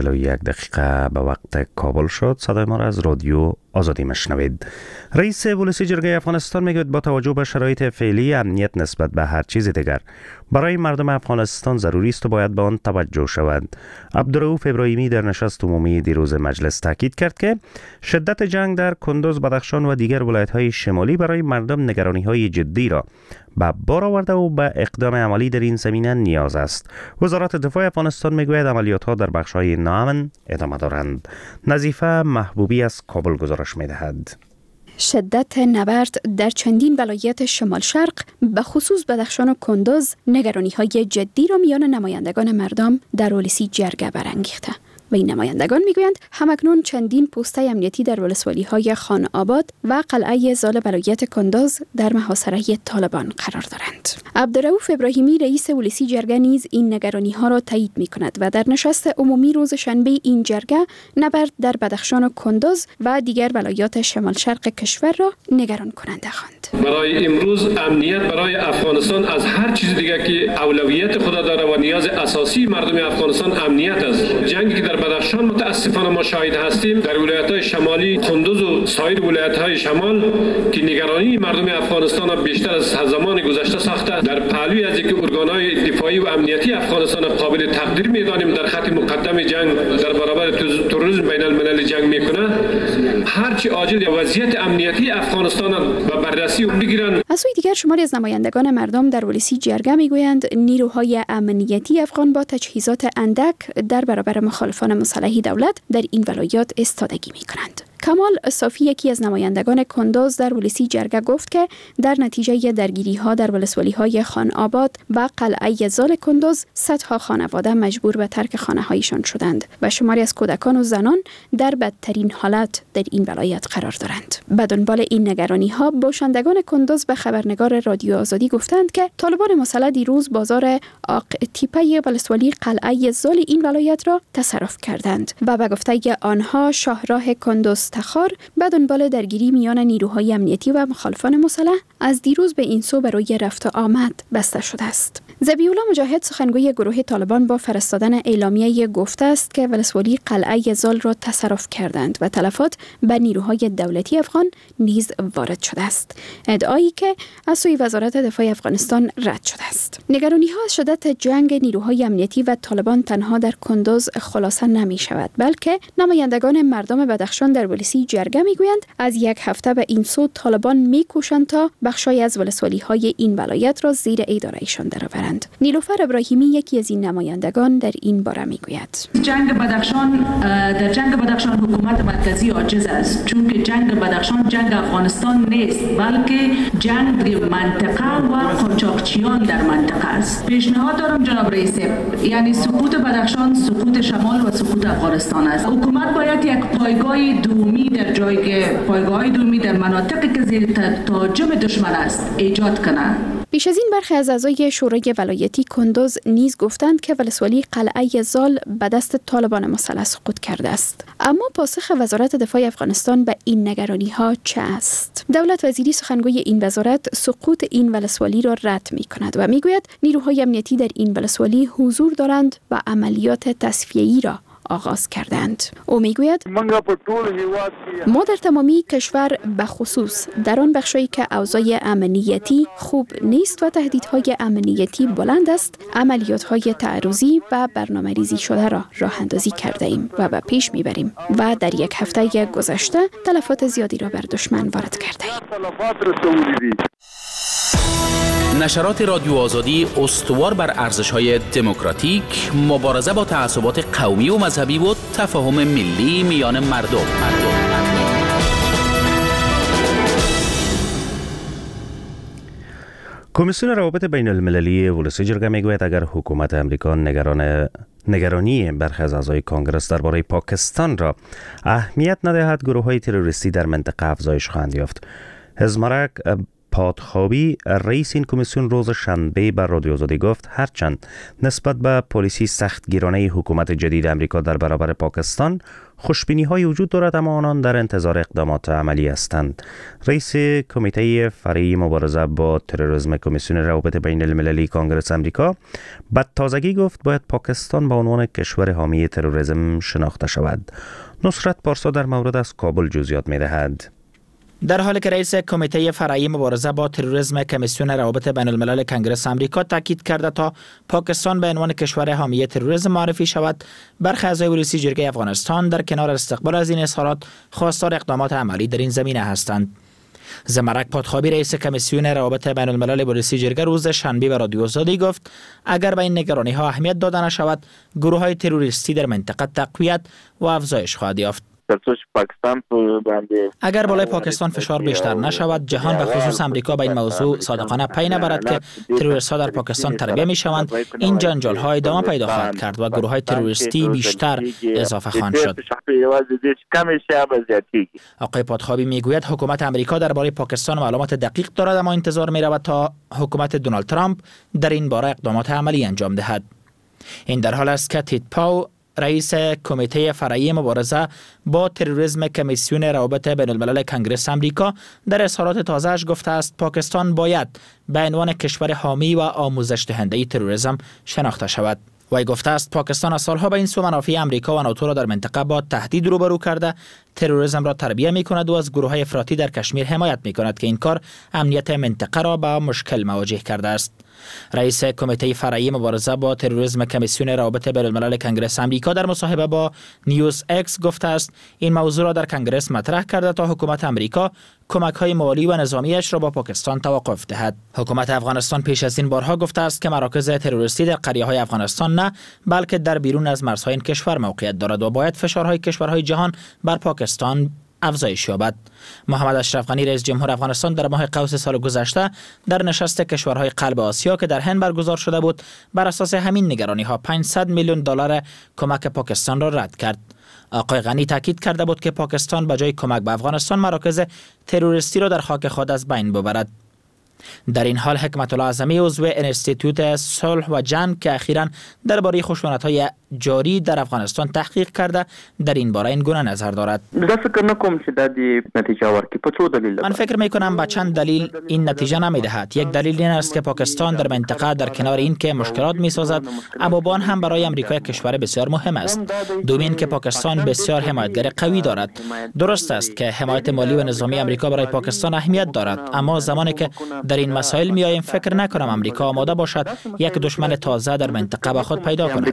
9:41 به وقت کابل شد. صدای ما را از رادیو آزادی مشنوید. رئیس پلیس جرگه افغانستان میگوید با توجه به شرایط فعلی امنیت نسبت به هر چیز دیگر برای مردم افغانستان ضروری است و باید به آن توجه شود. عبدالرؤوف ابراهیمی در نشست عمومی دیروز مجلس تاکید کرد که شدت جنگ در کندوز، بدخشان و دیگر ولایت‌های شمالی برای مردم نگرانی‌های جدی را به بار آورده و به اقدام عملی در این زمینه نیاز است. وزارت دفاع افغانستان میگوید عملیات‌ها در بخش‌های ناامن ادامه دارند. نظیفه محبوبی از کابل گزارش می‌دهد. شدت نبرد در چندین ولایت شمال شرق به خصوص بدخشان و کندوز نگرانی‌های جدی را میان نمایندگان مردم در ولسی جرگه برانگیخته و این نمایندگان میگویند همکنون چندین پوسته امنیتی در ولسوالی‌های خان آباد و قلعه زال ولایت کندوز در محاصره طالبان قرار دارند. عبدالرؤوف ابراهیمی رئیس ولسی جرگه نیز این نگرانی‌ها را تایید می‌کند و در نشست عمومی روز شنبه این جرگه نبرد در بدخشان و کندوز و دیگر ولایات شمال شرق کشور را نگران کننده خواند. برای امروز امنیت برای افغانستان از هر چیز دیگر که اولویت خود داره و نیاز اساسی مردم افغانستان امنیت است. جنگی که در بدخشان متاسفانه ما شاهد هستیم، در ولایت‌های شمالی کندوز و سایر ولایت‌های شمال که نگرانی مردم افغانستان بیشتر از زمان گذشته ساخته، در پهلوی از اینکه ارگان‌های دفاعی و امنیتی افغانستان قابل تقدیر می‌دانیم در خط مقدم جنگ در برابر تروریسم بین الملل جنگ می‌کنه، هرچی عاجل وضعیت امنیتی افغانستان به بررسی بگیرن. از سوی دیگر شماری از نمایندگان مردم در ولسی جرگه میگویند نیروهای امنیتی افغان با تجهیزات اندک در برابر مخالفان مسلح دولت در این ولایات استادگی می‌کنند. کمال صافی یکی از نمایندگان کندوز در ولسی جرگه گفت که در نتیجه درگیری‌ها در ولسوالی‌های خان آباد و قلعه زال کندوز صدها خانواده مجبور به ترک خانه‌هایشان شدند و شماری از کودکان و زنان در بدترین حالت در این ولایت قرار دارند. به دنبال این نگرانی‌ها باشندگان کندوز به خبرنگار رادیو آزادی گفتند که طالبان مسلح دیروز بازار آق تیپه ولسوالی قلعه زال این ولایت را تصرف کردند و به گفته آنها شاهراه کندوز تخار به دنبال درگیری میان نیروهای امنیتی و مخالفان مسلح از دیروز به این سو برای رفت و آمد بسته شده است. ذبیح‌الله مجاهد سخنگوی گروه طالبان با فرستادن اعلامیه گفته است که ولسوالی قلعه زال را تصرف کردند و تلفات به نیروهای دولتی افغان نیز وارد شده است. ادعایی که از سوی وزارت دفاع افغانستان رد شده است. نگرانی‌ها از شدت جنگ نیروهای امنیتی و طالبان تنها در کندوز خلاصه نمی شود، بلکه نمایندگان مردم بدخشان در ولسی جرگه میگویند از یک هفته به این سو طالبان میکوشند تا بخشای از ولسوالی‌های این ولایت را زیر اداره‌شان درآورند. نیلوفر ابراهیمی یکی از این نمایندگان در این باره میگوید جنگ بدخشان در جنگ بدخشان حکومت مرکزی عاجز است، چون که جنگ بدخشان جنگ افغانستان نیست، بلکه جنگ در منطقه و قاچاقچیان در منطقه است. پیشنهاد دارم جناب رئیس، یعنی سقوط بدخشان سقوط شمال و سقوط افغانستان است. حکومت باید یک پایگاه دومی در جای پایگاه دومی در مناطقی که زیر تهاجم دشمن است ایجاد کنه. پیش از این برخی از اعضای شورای ولایتی کندوز نیز گفتند که ولسوالی قلعه زال به دست طالبان مسلح سقوط کرده است. اما پاسخ وزارت دفاع افغانستان به این نگرانی‌ها چه است؟ دولت وزیری سخنگوی این وزارت سقوط این ولسوالی را رد می‌کند و می‌گوید نیروهای امنیتی در این ولسوالی حضور دارند و عملیات تصفیه‌ای را آغاز کردند. او میگوید ما در تمامی کشور به خصوص در آن بخشی که اوضاع امنیتی خوب نیست و تهدیدهای امنیتی بلند است، عملیات‌های تعرضی و برنامه‌ریزی شده را راه اندازی کرده ایم و به پیش میبریم و در یک هفته گذشته تلفات زیادی را بر دشمن وارد کرده ایم. نشرات رادیو آزادی استوار بر ارزش‌های دموکراتیک، مبارزه با تعصبات قومی و مذهبی و تفاهم ملی میان مردم. کمیسیون روابط بین المللی ولسی جرگه میگوید اگر حکومت امریکا نگرانی برخی از اعضای کانگرس درباره پاکستان را اهمیت ندهد، گروه‌های تروریستی در منطقه افزایش خواهند یافت. هزمارک پادخوابی رئیس این کمیسیون روز شنبه بر رادیو آزادی گفت هرچند نسبت به پالیسی سختگیرانه حکومت جدید امریکا در برابر پاکستان خوشبینی‌های وجود دارد، اما آنان در انتظار اقدامات عملی هستند. رئیس کمیته فرعی مبارزه با تروریسم کمیسیون روابط بین المللی کانگرس امریکا به تازگی گفت باید پاکستان به عنوان کشور حامی تروریسم شناخته شود. نصرت پارسا در مورد از کابل جزئیات می‌دهد. در حالی که رئیس کمیته فرعی مبارزه با تروریسم کمیسیون روابط بین الملل کنگره آمریکا تاکید کرده تا پاکستان به عنوان کشور حامی تروریسم معرفی شود، برخی اعضای ولسی جرگه افغانستان در کنار استقبال از این اظهارات خواستار اقدامات عملی در این زمینه هستند. زمرک پادخوابی رئیس کمیسیون روابط بین الملل ولسی جرگه روز شنبه به رادیو آزادی گفت اگر به این نگرانی ها اهمیت داده نشود، گروه های تروریستی در منطقه تقویت و افزایش خواهد یافت. اگر بالای پاکستان فشار بیشتر نشود، جهان به خصوص امریکا به این موضوع صادقانه پی نبرد که تروریست ها در پاکستان تربیه می شوند، این جنجال ها ادامه پیدا خواهد کرد و گروه های تروریستی بیشتر اضافه خواهند شد. آقای پادخوابی می گوید حکومت امریکا درباره پاکستان معلومات دقیق دارد، اما انتظار می رود تا حکومت دونالد ترامپ در این باره اقدامات عملی انجام دهد. این در حال است که تید پاو رئیس کمیته فرعی مبارزه با تروریسم کمیسیون روابط بین الملل کنگره آمریکا در اظهارات تازه‌اش گفته است پاکستان باید به عنوان کشور حامی و آموزش دهنده تروریسم شناخته شود. وی گفته است پاکستان از سالها به این سو منافع امریکا و ناتو را در منطقه با تهدید روبرو کرده، تروریسم را تربیه می کند و از گروه‌های افراطی در کشمیر حمایت می کند که این کار امنیت منطقه را با مشکل مواجه کرده است. رئیس کمیته فرعی مبارزه با تروریسم کمیسیون روابط بین الملل کنگره آمریکا در مصاحبه با نیوز اکس گفته است این موضوع را در کنگره مطرح کرده تا حکومت امریکا کمک‌های مالی و نظامیش را با پاکستان توقف دهد. حکومت افغانستان پیش از این بارها گفته است که مراکز تروریستی در قریه‌های افغانستان نه بلکه در بیرون از مرزهای این کشور موقعیت دارد و باید فشارهای کشورهای جهان بر پاکستان افزایش یابد. محمد اشرف غنی رئیس جمهور افغانستان در ماه قوس سال گذشته در نشست کشورهای قلب آسیا که در هند برگزار شده بود بر اساس همین نگرانی‌ها 500 میلیون دلار کمک پاکستان را رد کرد. آقای غنی تاکید کرده بود که پاکستان به جای کمک به افغانستان مراکز تروریستی را در خاک خود از بین ببرد. در این حال حکمت الله اعظمی عضو انستیتوت صلح و جنگ که اخیراً درباره خشونت‌های جاری در افغانستان تحقیق کرده در این باره این گونه نظر دارد. من فکر می‌کنم با چند دلیل این نتیجه نمی‌دهد. یک دلیل این است که پاکستان در منطقه در کنار این که مشکلات می‌سازد، اما با آن هم برای امریکا یک کشور بسیار مهم است. دومین که پاکستان بسیار حمایتگر قوی دارد. درست است که حمایت مالی و نظامی امریکا برای پاکستان اهمیت دارد، اما زمانی که در این مسائل میایم فکر نکنم امریکا آماده باشد یک دشمن تازه در منطقه به خود پیدا کند.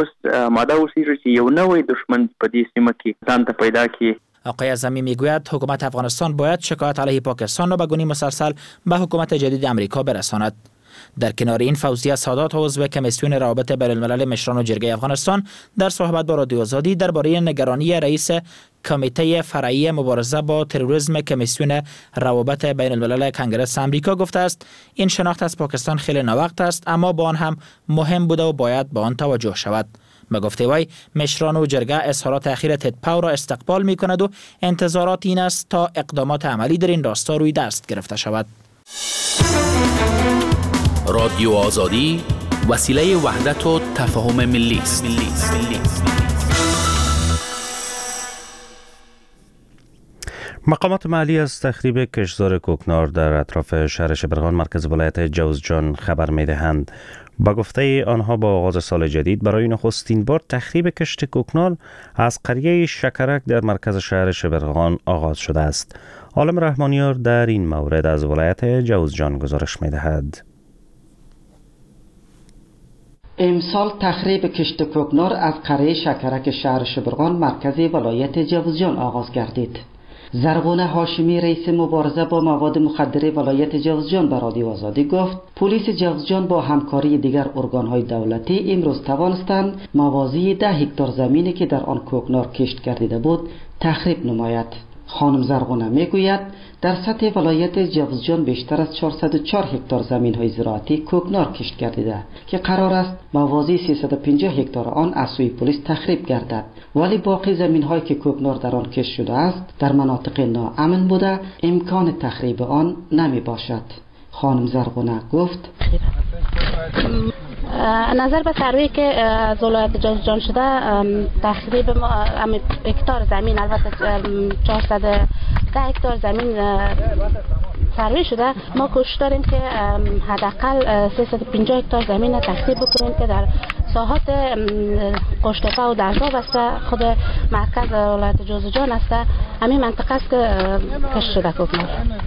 آقای اعظمی میگوید حکومت افغانستان باید شکایت علیه پاکستان را به گونه مسلسل به حکومت جدید امریکا برساند. در کنار این فوزیه سادات عضو کمیسیون روابط بین الملل مشران و جرگه افغانستان در صحبت با رادیو آزادی درباره نگرانی رئیس کمیته فرعی مبارزه با تروریسم کمیسیون روابط بین الملل کنگره آمریکا گفته است این شناخت از پاکستان خیلی ناوقت است، اما با آن هم مهم بوده و باید به آن توجه شود. به گفته وی مشران و جرگه اظهارات اخیر تد پاو را استقبال می کند و انتظارات این است تا اقدامات عملی در این راستا روی دست گرفته شود. رادیو آزادی وسیله وحدت و تفاهم ملی است. مقامات محلی از تخریب کشتزار کوکنار در اطراف شهر شبرغان مرکز ولایت جوزجان خبر می‌دهند. با گفته آنها با آغاز سال جدید برای نخستین بار تخریب کشت کوکنار از قریه شکرک در مرکز شهر شبرغان آغاز شده است. عالم رحمانیار در این مورد از ولایت جوزجان گزارش می‌دهد. امسال تخریب کشت کوکنار از قریه شکرک شهر شبرغان مرکز ولایت جوزجان آغاز گردید. زرغونه هاشمی رئیس مبارزه با مواد مخدره ولایت جوزجان به رادیو آزادی گفت پلیس جوزجان با همکاری دیگر ارگان‌های دولتی امروز توانستند موازی 10 هکتار زمینی که در آن کوکنار کشت گردیده بود تخریب نماید. خانم زرغونه میگوید در سطح ولایت جوزجان بیشتر از 404 هکتار زمین‌های زراعتی کوکنار کشت گردیده که قرار است موازی 350 هکتار آن از سوی پلیس تخریب گردد، ولی باقی زمین‌هایی که کوکنار در آن کشت شده است در مناطق ناامن بوده امکان تخریب آن نمی باشد. خانم زرغونه گفت نظر به سروی که از ولایت جوزجان شده تخریب هکتار زمین، البته 410 هکتار زمین سروی شده. ما کوشش داریم که حداقل 350 هکتار زمین تخریب بکنیم که در ساحات قشتپه و درزاب است، خود مرکز ولایت جوزجان است. همین منطقه است که کشت شده کوکنار.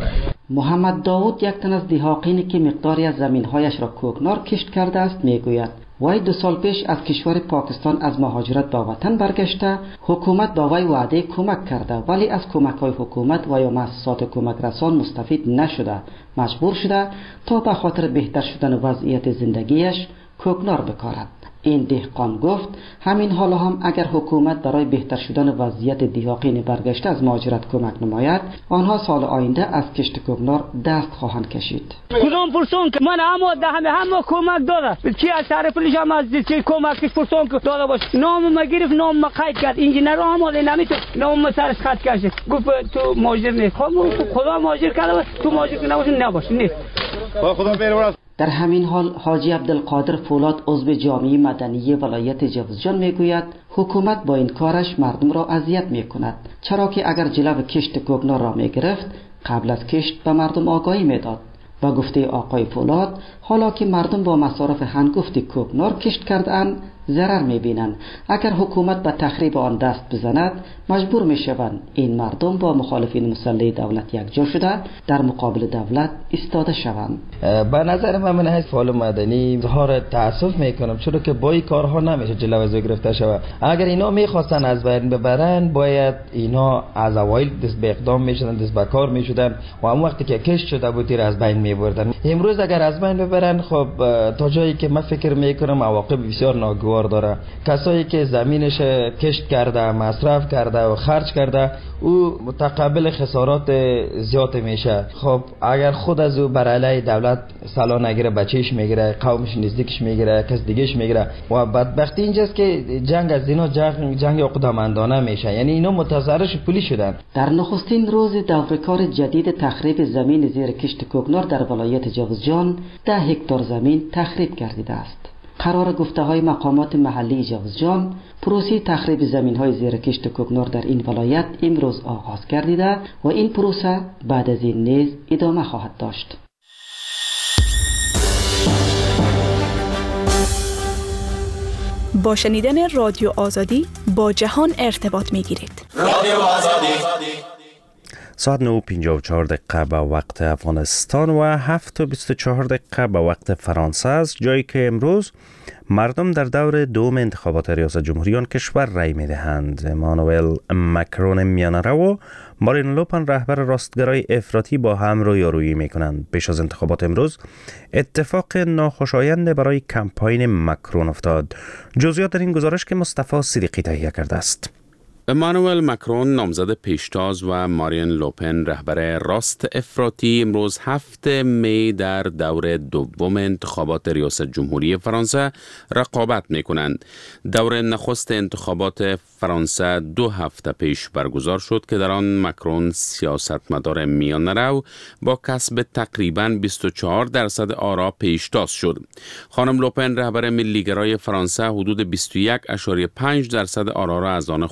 محمد داود یک تن از دیهاقینی که مقداری از زمین‌هایش را کوکنار کشت کرده است میگوید وی 2 سال پیش از کشور پاکستان از مهاجرت به وطن برگشته. حکومت با وی وعده کمک کرده ولی از کمک‌های حکومت و یا مؤسسات کمک رسان مستفید نشده. مجبور شده تا به خاطر بهتر شدن وضعیت زندگیش کوکنار بکارد. این دهقان گفت همین حالا هم اگر حکومت برای بهتر شدن وضعیت دیهاقین برگشته از مهاجرت کمک نماید، آنها سال آینده از کشت کوکنار دست خواهند کشید. کدام پرسون که من همه کمک داره چی از طرف پلیس هم از چی کمکش پرسون که داره باشه. نام ما گرفت، نام ما قید کرد، انجینر هم حالا نمیتونه نام ما سرش خط کشه. گفت تو مهاجر نیست. خدا مهاجر کرده تو مهاجر که نباشه نیست. خدا بیر. در همین حال حاجی عبدالقادر فولاد عضو جامعه مدنی ولایت جوزجان میگوید حکومت با این کارش مردم را اذیت میکند، چرا که اگر جلو کشت کوکنار را میگرفت قبل از کشت به مردم آگاهی میداد. با گفته آقای فولاد حالا که مردم با مصارف هنگفت کوکنار کشت کردند ضرر میبینند. اگر حکومت به تخریب آن دست بزند مجبور میشوند این مردم با مخالفین مسلح دولت یکجا شده در مقابل دولت ایستاده شوند. به نظر من از فعال مدنی اظهار تاسف میکنم، چرا که با این کارها نمیشه جلو از گرفته شود. اگر اینا میخواستن از بین ببرن باید اینا از اوایل دست به اقدام میشدن، دست به کار میشدن و اون وقتی که کشت شده بود از بین میبردن. امروز اگر از بین ببرن خب تا جایی که من فکر میکنم عواقب بسیار ناگوار داره. کسایی که زمینش کشت کرده، مصرف کرده و خرج کرده او متقبل خسارات زیاد میشه. خب اگر خود از او بر علیه دولت سلا نگیره، بچهش میگیره، قومش نزدیکش میگیره، کس دیگهش میگیره و بدبختی اینجاست که جنگ از اینا جنگ عقدامندانه میشه. یعنی اینا متضررش پولی شدن. در نخستین روز دورکار جدید تخریب زمین زیر کشت کوکنار در ولایت جوزجان 10 هکتار زمین تخریب گردیده است. قرار گفته‌های مقامات محلی جوزجان پروسه تخریب زمین‌های زیر کشت کوکنار در این ولایت امروز آغاز گردیده و این پروسه بعد از این نیز ادامه خواهد داشت. با شنیدن رادیو آزادی با جهان ارتباط می‌گیرید. رادیو آزادی ساعت 9:54 به وقت افغانستان و 7:24 به وقت فرانسه است، جایی که امروز مردم در دور دوم انتخابات ریاست جمهوری آن کشور رای می‌دهند. امانوئل مکرون میانه‌رو و مارین لوپن رهبر راستگرای افراطی با هم رویارویی می‌کنند. پیش از انتخابات امروز اتفاق ناخوشایند برای کمپاین مکرون افتاد. جزئیات در این گزارش که مصطفی صدیقی تهیه کرده است. امانوئل مکرون نامزد پیشتاز و مارین لوپن رهبر راست افراطی امروز 7 می در دور دوم انتخابات ریاست جمهوری فرانسه رقابت می کنند. دور نخست انتخابات فرانسه 2 هفته پیش برگزار شد که در آن مکرون سیاستمدار میانه‌رو با کسب تقریباً 24% آرا پیشتاز شد. خانم لوپن رهبر ملیگرای فرانسه حدود 21.5% آرا را از آن خود کرد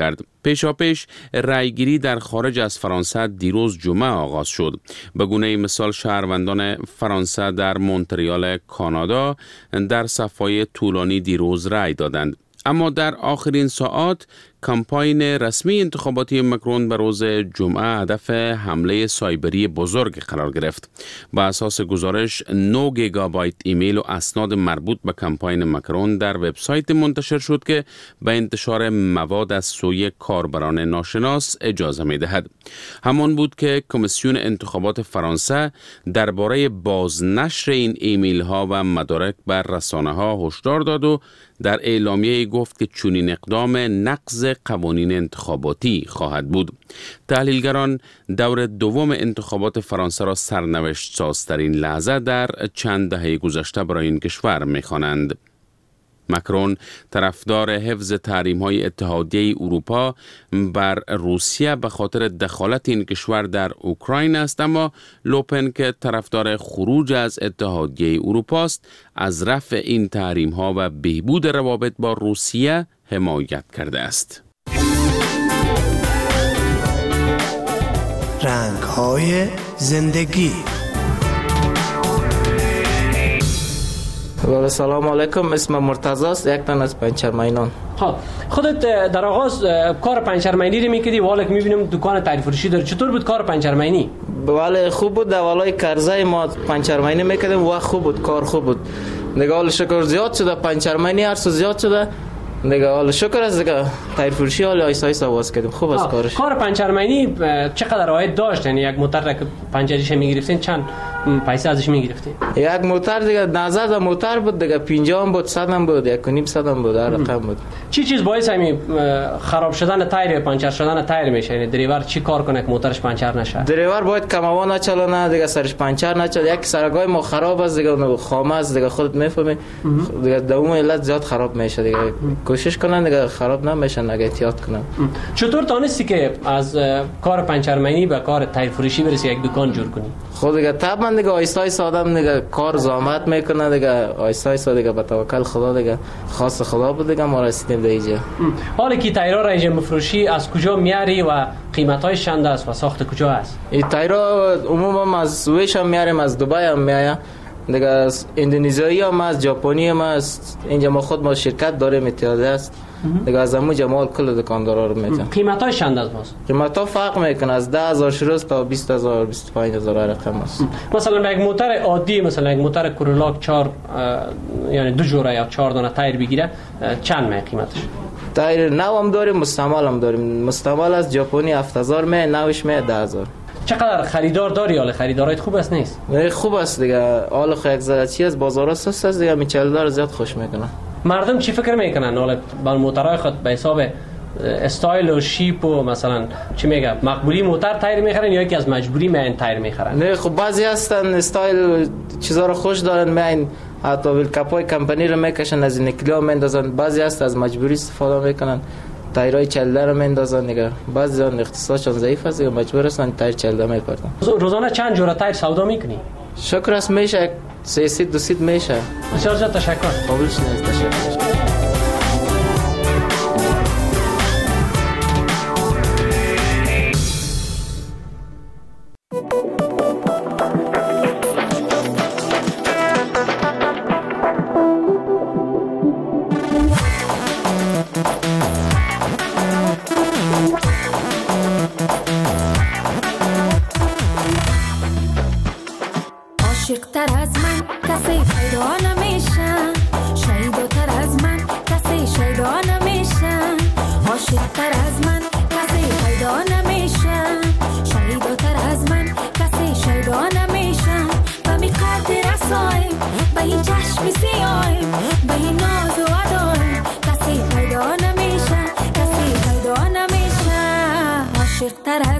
کرد. پیشاپیش رأیگیری در خارج از فرانسه دیروز جمعه آغاز شد. به گونه مثال شهروندان فرانسه در مونتریال کانادا در صف‌های طولانی دیروز رأی دادند. اما در آخرین ساعات کمپاین رسمی انتخاباتی مکرون به روز جمعه هدف حمله سایبری بزرگ قرار گرفت. با اساس گزارش 9 گیگابایت ایمیل و اسناد مربوط به کمپاین مکرون در وبسایت منتشر شد که به انتشار مواد از سوی کاربران ناشناس اجازه می دهد. همان بود که کمیسیون انتخابات فرانسه درباره بازنشر این ایمیل ها و مدارک بر رسانه ها هشدار داد و در اعلامیه گفت که چنین اقدام نقض قوانین انتخاباتی خواهد بود. تحلیلگران دور دوم انتخابات فرانسه را سرنوشت سازترین لحظه در چند دهه گذشته برای این کشور می‌خوانند. مکرون طرفدار حفظ تحریم‌های اتحادیه اروپا بر روسیه به خاطر دخالت این کشور در اوکراین است، اما لوپن که طرفدار خروج از اتحادیه اروپا است از رفع این تحریم‌ها و بهبود روابط با روسیه حمایت کرده است. رنگ‌های زندگی. سلام علیکم، اسمم مرتضی است، یک تن از پنچرمینان. خودت در آغاز کار پنچرمینی رو میکردی و حالا که میبینم دکان تاییر فروشی داری، چطور بود کار پنچرمینی؟ بله خوب بود، اولای کرزه ما پنچرمینی میکردیم و خوب بود، کار خوب بود. دیگه حالا شکر زیاد شده، پنچرمینی هر سو زیاد شده. دیگه حالا شکر از دیگه تایر فروشی حالا آیسا آواز کردیم، خوب است کارش. کار پنچرمینی چقدر عاید داشت؟ یعنی یک موتر که پنچرش میگرفتین چند پیسه ازش میگرفتین؟ یک موتر دیگه نظر در موتر بود دیگه، 50 هم بود، 100 هم بود، 1.5 بود، هر رقم بود. چی باعث همین خراب شدن تایر، پنچر شدن تایر میشه؟ یعنی دریور چی کار کنه که موترش پنچر نشه؟ دریور باید کماوا نچلونه دیگه، سرش پنچر نشه. یک سرگای ما خراب است دیگه، خامه است دیگه، خودت میفهمی دیگه، دوم علت زیاد خراب میشه دیگه. کوشش کنن دیگه خراب نمیشن، اگه احتیاط کنن. چطور تونستی که از کار پنچرمینی به کار تایر فروشی برسی، یک دکان جور کنی؟ خود دیگه طبعا دیگه آیسا آدم دیگه کار زحمت میکنه دیگه، آیسا دیگه به توکل خدا دیگه، خاص خدا بود دیگه ما رسیدیم به اینجا. حالا کی تایرا را اینجا مفروشی از کجا میاری و قیمتایش چند است و ساخت کجا است؟ این تایرا عموما از ویش هم میاریم، از دبی هم میایم دیگه، از اندونزیایی هم از ژاپنی هم است. اینجا ما خود ما شرکت داریم اتحادیه است دیگه، از همون جمال کل دکاندارا رو میتن. قیمتاش چند است باز؟ قیمتا فرق میکنه، از 10,000 شروع تا 20,000 25,000 رقم است. مثلا یک موتر عادی، مثلا یک موتر کورولا 4 یعنی 2 جوره یا 4 دانه تایر بگیره چند می قیمتش؟ تایر نو هم داریم، مستعمل هم داریم. مستعمل از ژاپنی 7,000 می، نوش می 10,000. چقدر خریدار داری؟ حال خریدارایت خوب است نیست؟ خوب است دیگه، حال یک زلچی از بازارا سست است دیگه، میچلدار زیاد خوش میکنه. مردم چی فکر میکنن حالا با موترهای خود به حساب استایل و شیپ و مثلا چی میگم مقبولی موتر تایر میخرن یا یکی از مجبوری میان تایر میخرن؟ نه خب بعضی هستن استایل چیزا رو خوش دارن، میان حتی ویل کپای کمپانی رو میکشن، از این کلیو میندازن. بعضی هست از مجبوری استفاده میکنن، تایرای چلده رو میندازن دیگه. بعضی آن اقتصادشون ضعیف است دیگه، مجبور هستن تایر چلده میپردن. روزانه چند جوره تایر سودا میکنی؟ شکر است میشه 300 میشه. بسیار تشکر. قبول شد، تشکر. عاشق تر